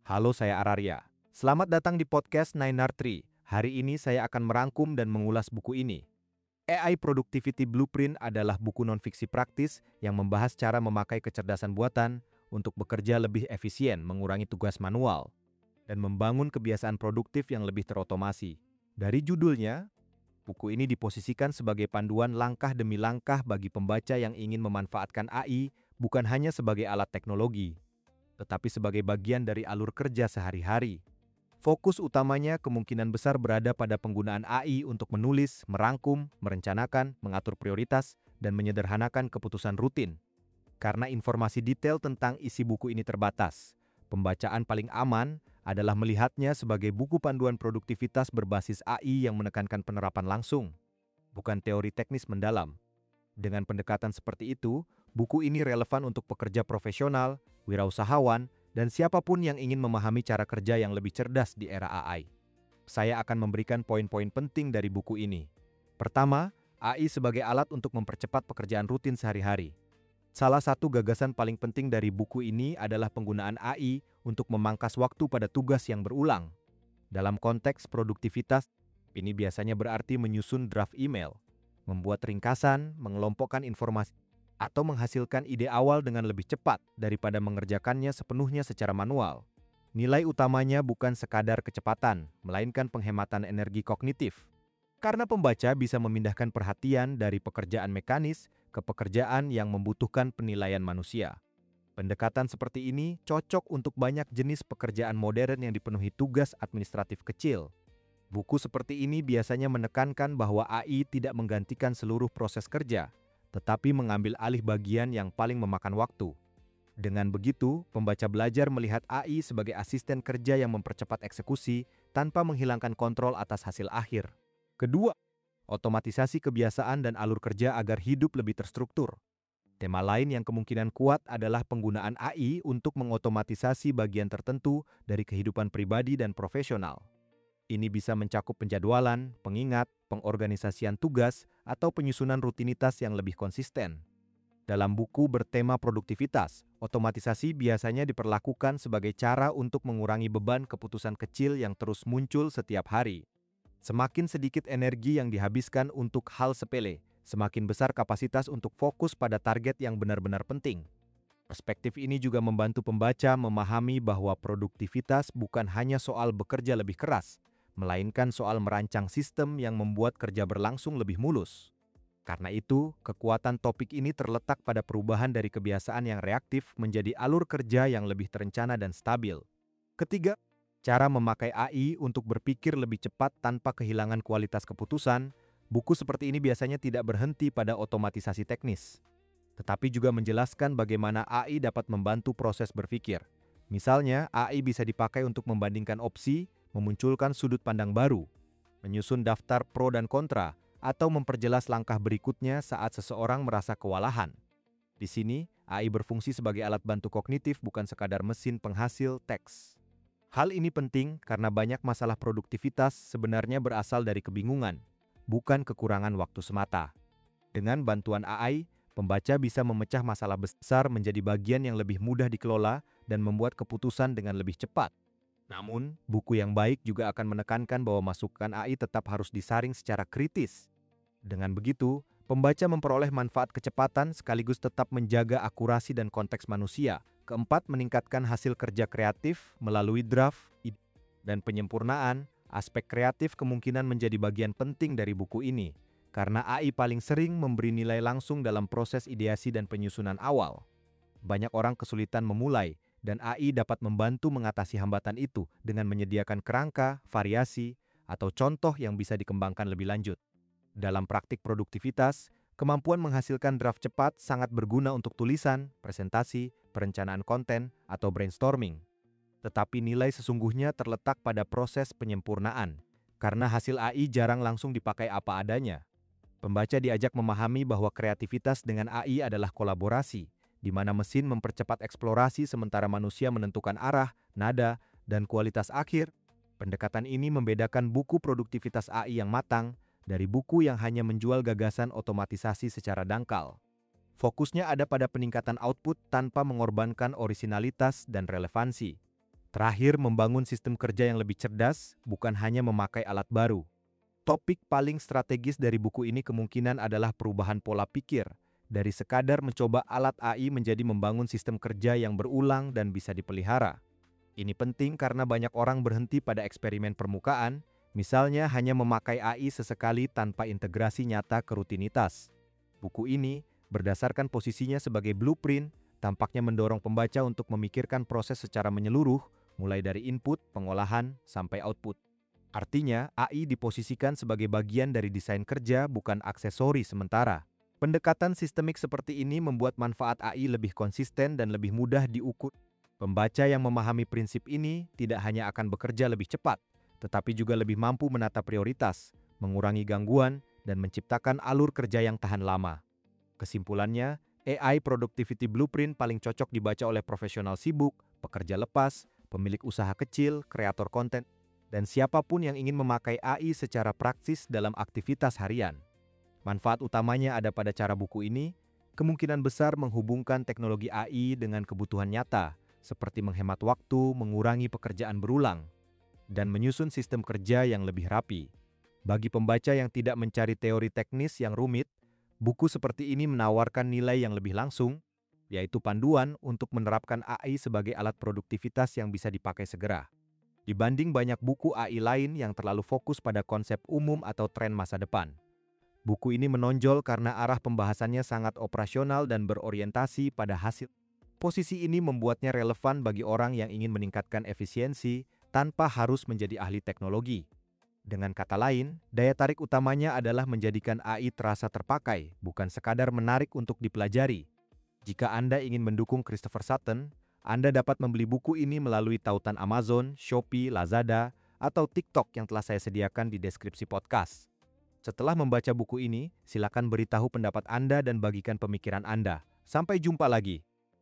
Halo, saya Araria. Selamat datang di podcast Niner Tree. Hari ini saya akan merangkum dan mengulas buku ini. AI Productivity Blueprint adalah buku non-fiksi praktis yang membahas cara memakai kecerdasan buatan untuk bekerja lebih efisien, mengurangi tugas manual, dan membangun kebiasaan produktif yang lebih terotomasi. Dari judulnya, buku ini diposisikan sebagai panduan langkah demi langkah bagi pembaca yang ingin memanfaatkan AI bukan hanya sebagai alat teknologi, tetapi sebagai bagian dari alur kerja sehari-hari. Fokus utamanya kemungkinan besar berada pada penggunaan AI untuk menulis, merangkum, merencanakan, mengatur prioritas, dan menyederhanakan keputusan rutin. Karena informasi detail tentang isi buku ini terbatas, pembacaan paling aman adalah melihatnya sebagai buku panduan produktivitas berbasis AI yang menekankan penerapan langsung, bukan teori teknis mendalam. Dengan pendekatan seperti itu, buku ini relevan untuk pekerja profesional, wirausahawan, dan siapapun yang ingin memahami cara kerja yang lebih cerdas di era AI. Saya akan memberikan poin-poin penting dari buku ini. Pertama, AI sebagai alat untuk mempercepat pekerjaan rutin sehari-hari. Salah satu gagasan paling penting dari buku ini adalah penggunaan AI untuk memangkas waktu pada tugas yang berulang. Dalam konteks produktivitas, ini biasanya berarti menyusun draft email, membuat ringkasan, mengelompokkan informasi, atau menghasilkan ide awal dengan lebih cepat daripada mengerjakannya sepenuhnya secara manual. Nilai utamanya bukan sekadar kecepatan, melainkan penghematan energi kognitif. Karena pembaca bisa memindahkan perhatian dari pekerjaan mekanis ke pekerjaan yang membutuhkan penilaian manusia. Pendekatan seperti ini cocok untuk banyak jenis pekerjaan modern yang dipenuhi tugas administratif kecil. Buku seperti ini biasanya menekankan bahwa AI tidak menggantikan seluruh proses kerja, tetapi mengambil alih bagian yang paling memakan waktu. Dengan begitu, pembaca belajar melihat AI sebagai asisten kerja yang mempercepat eksekusi tanpa menghilangkan kontrol atas hasil akhir. Kedua, otomatisasi kebiasaan dan alur kerja agar hidup lebih terstruktur. Tema lain yang kemungkinan kuat adalah penggunaan AI untuk mengotomatisasi bagian tertentu dari kehidupan pribadi dan profesional. Ini bisa mencakup penjadwalan, pengingat, pengorganisasian tugas, atau penyusunan rutinitas yang lebih konsisten. Dalam buku bertema produktivitas, otomatisasi biasanya diperlakukan sebagai cara untuk mengurangi beban keputusan kecil yang terus muncul setiap hari. Semakin sedikit energi yang dihabiskan untuk hal sepele, semakin besar kapasitas untuk fokus pada target yang benar-benar penting. Perspektif ini juga membantu pembaca memahami bahwa produktivitas bukan hanya soal bekerja lebih keras, melainkan soal merancang sistem yang membuat kerja berlangsung lebih mulus. Karena itu, kekuatan topik ini terletak pada perubahan dari kebiasaan yang reaktif menjadi alur kerja yang lebih terencana dan stabil. Ketiga, cara memakai AI untuk berpikir lebih cepat tanpa kehilangan kualitas keputusan. Buku seperti ini biasanya tidak berhenti pada otomatisasi teknis, tetapi juga menjelaskan bagaimana AI dapat membantu proses berpikir. Misalnya, AI bisa dipakai untuk membandingkan opsi, memunculkan sudut pandang baru, menyusun daftar pro dan kontra, atau memperjelas langkah berikutnya saat seseorang merasa kewalahan. Di sini, AI berfungsi sebagai alat bantu kognitif bukan sekadar mesin penghasil teks. Hal ini penting karena banyak masalah produktivitas sebenarnya berasal dari kebingungan, bukan kekurangan waktu semata. Dengan bantuan AI, pembaca bisa memecah masalah besar menjadi bagian yang lebih mudah dikelola dan membuat keputusan dengan lebih cepat. Namun, buku yang baik juga akan menekankan bahwa masukan AI tetap harus disaring secara kritis. Dengan begitu, pembaca memperoleh manfaat kecepatan sekaligus tetap menjaga akurasi dan konteks manusia. Keempat, meningkatkan hasil kerja kreatif melalui draft dan penyempurnaan. Aspek kreatif kemungkinan menjadi bagian penting dari buku ini, karena AI paling sering memberi nilai langsung dalam proses ideasi dan penyusunan awal. Banyak orang kesulitan memulai, dan AI dapat membantu mengatasi hambatan itu dengan menyediakan kerangka, variasi, atau contoh yang bisa dikembangkan lebih lanjut. Dalam praktik produktivitas, kemampuan menghasilkan draft cepat sangat berguna untuk tulisan, presentasi, perencanaan konten, atau brainstorming. Tetapi nilai sesungguhnya terletak pada proses penyempurnaan, karena hasil AI jarang langsung dipakai apa adanya. Pembaca diajak memahami bahwa kreativitas dengan AI adalah kolaborasi, di mana mesin mempercepat eksplorasi sementara manusia menentukan arah, nada, dan kualitas akhir. Pendekatan ini membedakan buku produktivitas AI yang matang dari buku yang hanya menjual gagasan otomatisasi secara dangkal. Fokusnya ada pada peningkatan output tanpa mengorbankan orisinalitas dan relevansi. Terakhir, membangun sistem kerja yang lebih cerdas, bukan hanya memakai alat baru. Topik paling strategis dari buku ini kemungkinan adalah perubahan pola pikir, dari sekadar mencoba alat AI menjadi membangun sistem kerja yang berulang dan bisa dipelihara. Ini penting karena banyak orang berhenti pada eksperimen permukaan, misalnya hanya memakai AI sesekali tanpa integrasi nyata ke rutinitas. Buku ini, berdasarkan posisinya sebagai blueprint, tampaknya mendorong pembaca untuk memikirkan proses secara menyeluruh, mulai dari input, pengolahan, sampai output. Artinya, AI diposisikan sebagai bagian dari desain kerja, bukan aksesori sementara. Pendekatan sistemik seperti ini membuat manfaat AI lebih konsisten dan lebih mudah diukur. Pembaca yang memahami prinsip ini tidak hanya akan bekerja lebih cepat, tetapi juga lebih mampu menata prioritas, mengurangi gangguan, dan menciptakan alur kerja yang tahan lama. Kesimpulannya, AI Productivity Blueprint paling cocok dibaca oleh profesional sibuk, pekerja lepas, pemilik usaha kecil, kreator konten, dan siapapun yang ingin memakai AI secara praktis dalam aktivitas harian. Manfaat utamanya ada pada cara buku ini, kemungkinan besar menghubungkan teknologi AI dengan kebutuhan nyata, seperti menghemat waktu, mengurangi pekerjaan berulang, dan menyusun sistem kerja yang lebih rapi. Bagi pembaca yang tidak mencari teori teknis yang rumit, buku seperti ini menawarkan nilai yang lebih langsung, yaitu panduan untuk menerapkan AI sebagai alat produktivitas yang bisa dipakai segera. Dibanding banyak buku AI lain yang terlalu fokus pada konsep umum atau tren masa depan. Buku ini menonjol karena arah pembahasannya sangat operasional dan berorientasi pada hasil. Posisi ini membuatnya relevan bagi orang yang ingin meningkatkan efisiensi tanpa harus menjadi ahli teknologi. Dengan kata lain, daya tarik utamanya adalah menjadikan AI terasa terpakai, bukan sekadar menarik untuk dipelajari. Jika Anda ingin mendukung Christopher Sutton, Anda dapat membeli buku ini melalui tautan Amazon, Shopee, Lazada, atau TikTok yang telah saya sediakan di deskripsi podcast. Setelah membaca buku ini, silakan beritahu pendapat Anda dan bagikan pemikiran Anda. Sampai jumpa lagi.